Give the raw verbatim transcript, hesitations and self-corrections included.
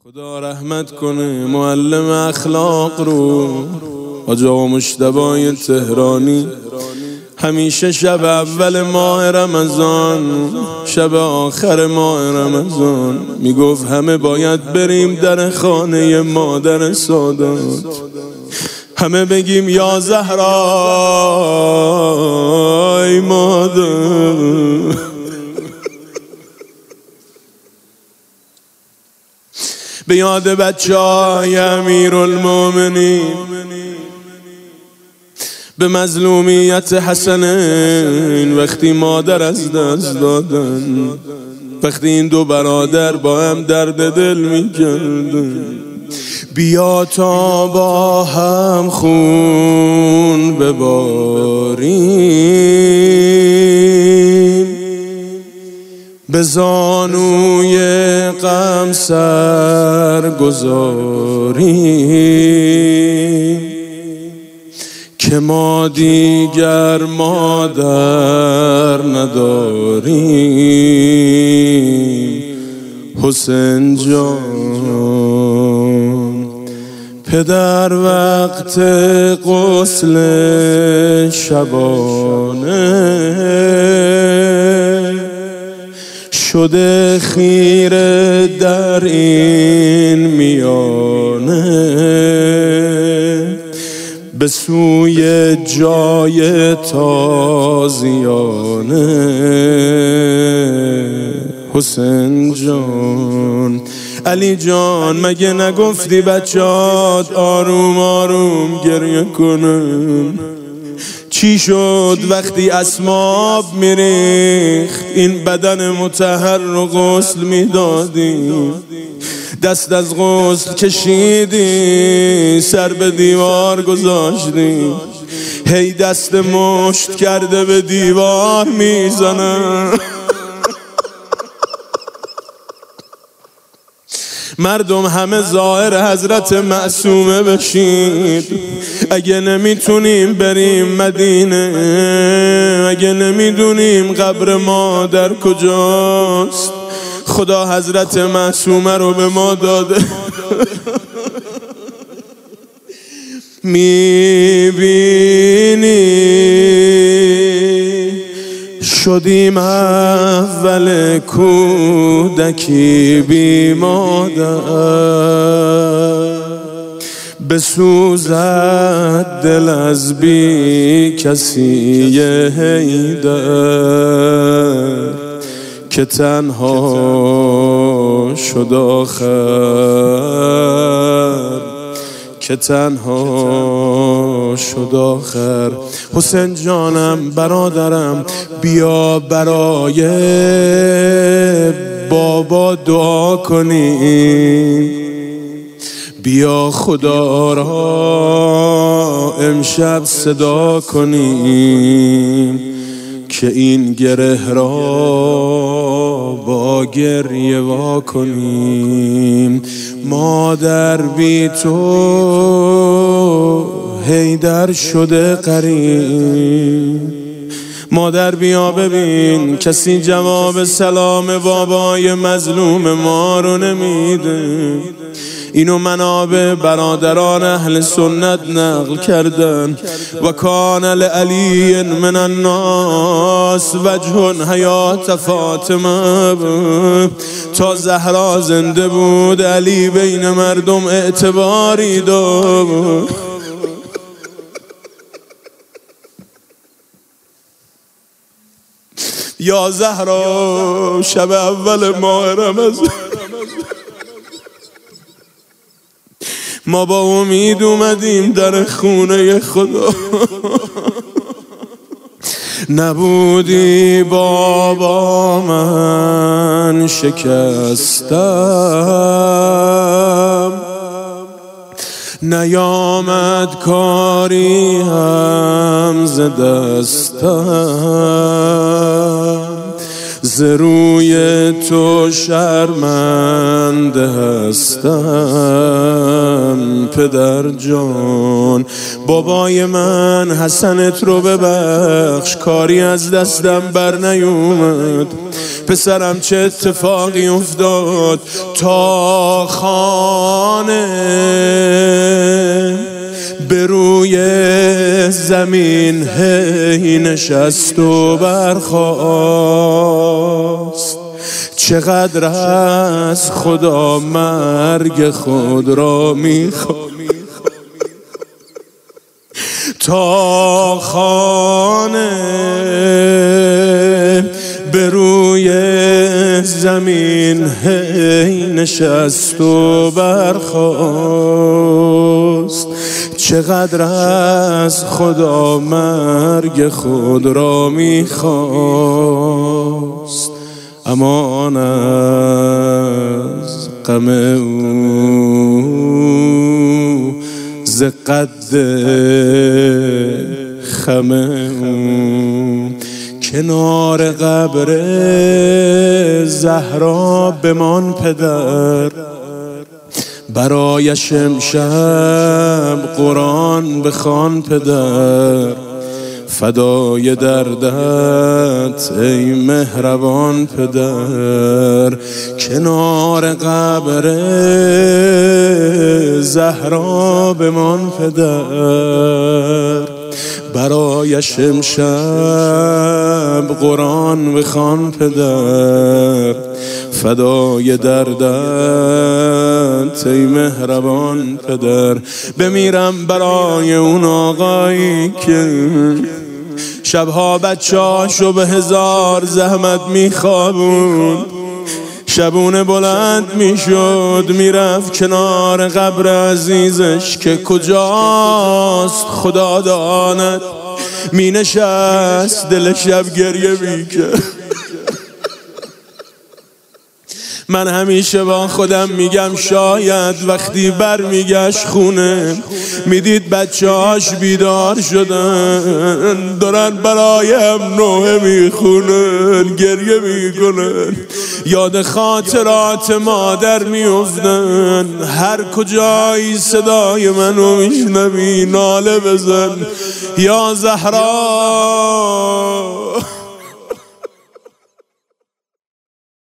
خدا رحمت کنه معلم اخلاق رو آقا مجتبی تهرانی. همیشه شب اول ماه رمضان، شب آخر ماه رمضان میگفت همه باید بریم در خانه مادر سادات، همه بگیم یا زهرای مادر. به یاد بچه های امیرالمومنین، به مظلومیت حسنین وقتی مادر از دست دادن، وقتی این دو برادر با هم درد دل می کردن. بیا تا با هم خون بباریم، به زانوی غم سر گذاریم، که ما دیگر مادر نداریم. حسین جان پدر وقت غسل شبانه شده خیره در این میانه، به سوی جای تازیانه. حسین جان علی جان مگه نگفتی بچه‌هات آروم آروم گریه کنن؟ چی شد وقتی اسماب میریخت این بدن مطهر رو غسل میدادی؟ دست از غسل کشیدی سر به دیوار گذاشتی، هی دست مشت کرده به دیوار میزنه. مردم همه ظاهر حضرت معصومه بشید. اگه نمیتونیم بریم مدینه، اگه نمیدونیم قبر مادر کجاست، خدا حضرت معصومه رو به ما داده. میبینی شدیم اول کودکی بی مادر، بسوزد دل از بی کسی حیدر، که تنها شد آخر، که تنها شد آخر. حسین جانم برادرم بیا برای بابا دعا کنیم، بیا خدا را امشب صدا کنیم، که این گره را با گریه وا کنیم. مادر بی تو حیدر شده غریب. مادر بیا ببین کسی جواب سلام بابای مظلوم ما رو نمیده. اینو منابع برادران اهل سنت نقل کردن. و کان لعلی من الناس وجه حیات فاطمه، تا زهرا زنده بود علی بین مردم اعتباری داشت. یا زهرا شب اول ماه رمضان ما با امید اومدیم در خونه خدا، نبودی بابا من شکستم، نیامد کاری هم ز دستم. ز روی تو شرمنده هستم پدر جان. بابای من حسنت رو ببخش، کاری از دستم بر نیومد. پسرم چه اتفاقی افتاد، تا خانه به روی زمین هی نشست و برخاست. چقدر از خدا مرگ خود را میخواد، تا خانه به روی زمین هی نشست و برخاست. چقدر از خدا مرگ خود را میخواست. امان از غم او ز قد خم او، کنار قبر زهرا بمان پدر. برایش امشب قرآن بخوان پدر، فدای دردت ای مهربان پدر. کنار قبر زهرا بمان پدر، برایش امشب قرآن بخوان پدر، فدای دردت ای مهربان پدر. بمیرم برای اون آقایی که شبها بچه هاشو به هزار زحمت میخوابون، شبونه بلند میشد میرفت کنار قبر عزیزش که کجاست خدا داند، مینشست دل شب گریه میکرد. من همیشه با خودم میگم شاید وقتی بر میگشت خونه میدید بچه هاش بیدار شدن، دارن برای هم نوحه میخونن، گریه میکنن، یاد خاطرات مادر میافتن. هر کجایی صدای منو میشنوی ناله بزن یا زهرا.